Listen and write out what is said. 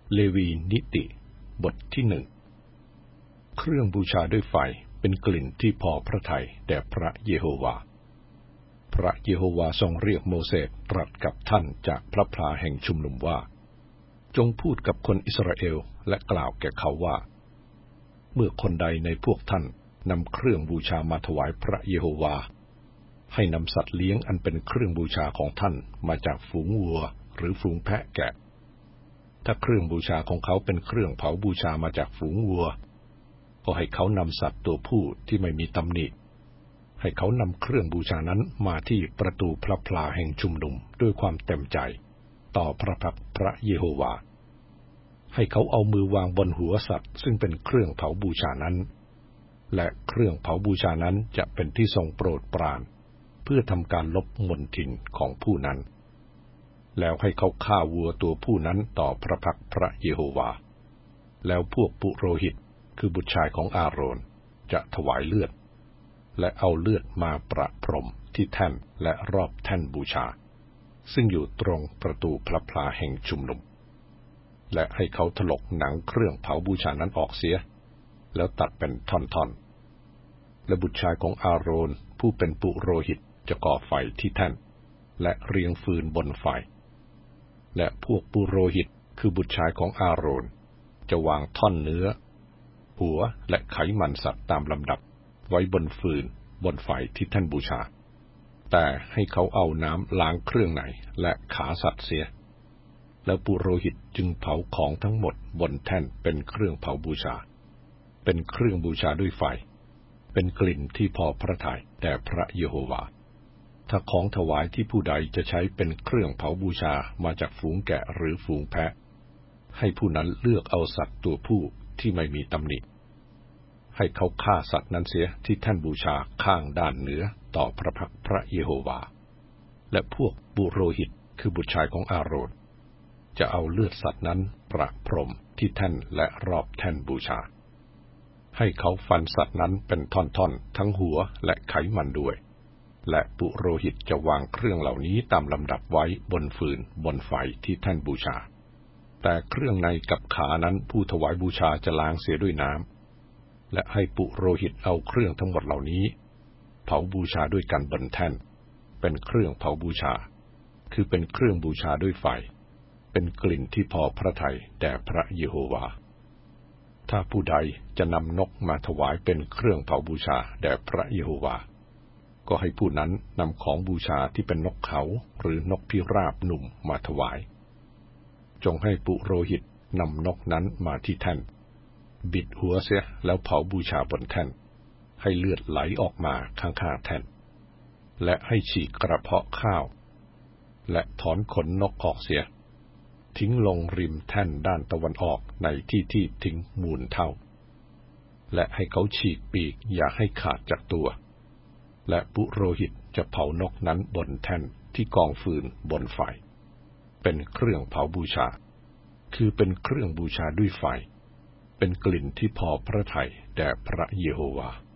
เลวีนิติบทที่หนึ่งเครื่องบูชาด้วยไฟเป็นกลิ่นที่พอพระทัยแด่พระเยโฮวาห์พระเยโฮวาห์ทรงเรียกโมเสสตรัสกับท่านจากพระพลาแห่งชุมนุมว่าจงพูดกับคนอิสราเอลและกล่าวแก่เขาว่าเมื่อคนใดในพวกท่านนำเครื่องบูชามาถวายพระเยโฮวาห์ให้นำสัตว์เลี้ยงอันเป็นเครื่องบูชาของท่านมาจากฝูงวัวหรือฝูงแพะแกะถ้าเครื่องบูชาของเขาเป็นเครื่องเผาบูชามาจากฝูงวัวก็ให้เขานำสัตว์ตัวผู้ที่ไม่มีตำหนิให้เขานำเครื่องบูชานั้นมาที่ประตูพระพลาแห่งชุมนุมด้วยความเต็มใจต่อพระพักตร์พระเยโฮวาห์ให้เขาเอามือวางบนหัวสัตว์ซึ่งเป็นเครื่องเผาบูชานั้นและเครื่องเผาบูชานั้นจะเป็นที่ทรงโปรดปรานเพื่อทำการลบมลทินของผู้นั้นแล้วให้เขาฆ่าวัวตัวผู้นั้นต่อพระพักตร์พระเยโฮวาห์แล้วพวกปุโรหิตคือบุตรชายของอาโรนจะถวายเลือดและเอาเลือดมาประพรมที่แท่นและรอบแท่นบูชาซึ่งอยู่ตรงประตูพระพลาแห่งชุมนุมและให้เขาถลกหนังเครื่องเผาบูชานั้นออกเสียแล้วตัดเป็นท่อนๆและบุตรชายของอาโรนผู้เป็นปุโรหิตจะก่อไฟที่แท่นและเรียงฟืนบนไฟและพวกปุโรหิตคือบุตรชายของอาโรนจะวางท่อนเนื้อหัวและไขมันสัตว์ตามลำดับไว้บนฟืนบนไฟที่แท่นบูชาแต่ให้เขาเอาน้ำล้างเครื่องในและขาสัตว์เสียแล้วปุโรหิตจึงเผาของทั้งหมดบนแท่นเป็นเครื่องเผาบูชาเป็นเครื่องบูชาด้วยไฟเป็นกลิ่นที่พอพระทัยแด่พระเยโฮวาห์ถ้าของถวายที่ผู้ใดจะใช้เป็นเครื่องเผาบูชามาจากฝูงแกะหรือฝูงแพะให้ผู้นั้นเลือกเอาสัตว์ตัวผู้ที่ไม่มีตำหนิให้เขาฆ่าสัตว์นั้นเสียที่แท่นบูชาข้างด้านเหนือต่อพระพักตร์พระเยโฮวาห์และพวกปุโรหิตคือบุตรชายของอาโรนจะเอาเลือดสัตว์นั้นประพรมที่แท่นและรอบแท่นบูชาให้เขาฟันสัตว์นั้นเป็นท่อนๆทั้งหัวและไขมันด้วยและปุโรหิตจะวางเครื่องเหล่านี้ตามลำดับไว้บนฟืนบนไฟที่แท่นบูชาแต่เครื่องในกับขานั้นผู้ถวายบูชาจะล้างเสียด้วยน้ำและให้ปุโรหิตเอาเครื่องทั้งหมดเหล่านี้เผาบูชาด้วยกันบนแท่นเป็นเครื่องเผาบูชาคือเป็นเครื่องบูชาด้วยไฟเป็นกลิ่นที่พอพระทัยแด่พระเยโฮวาห์ถ้าผู้ใดจะนำนกมาถวายเป็นเครื่องเผาบูชาแด่พระเยโฮวาห์ก็ให้ผู้นั้นนำของบูชาที่เป็นนกเขาหรือนกพิราบหนุ่มมาถวายจงให้ปุโรหิตนำนกนั้นมาที่แท่นบิดหัวเสียแล้วเผาบูชาบนแท่นให้เลือดไหลออกมาข้างๆแท่นและให้ฉีกกระเพาะข้าวและถอนขนนกออกเสียทิ้งลงริมแท่นด้านตะวันออกในที่ทิ้งมูลเท่าและให้เขาฉีกปีกอย่าให้ขาดจากตัวและปุโรหิตจะเผานกนั้นบนแท่นที่กองฟืนบนไฟเป็นเครื่องเผาบูชาคือเป็นเครื่องบูชาด้วยไฟเป็นกลิ่นที่พอพระทัยแด่พระเยโฮวาห์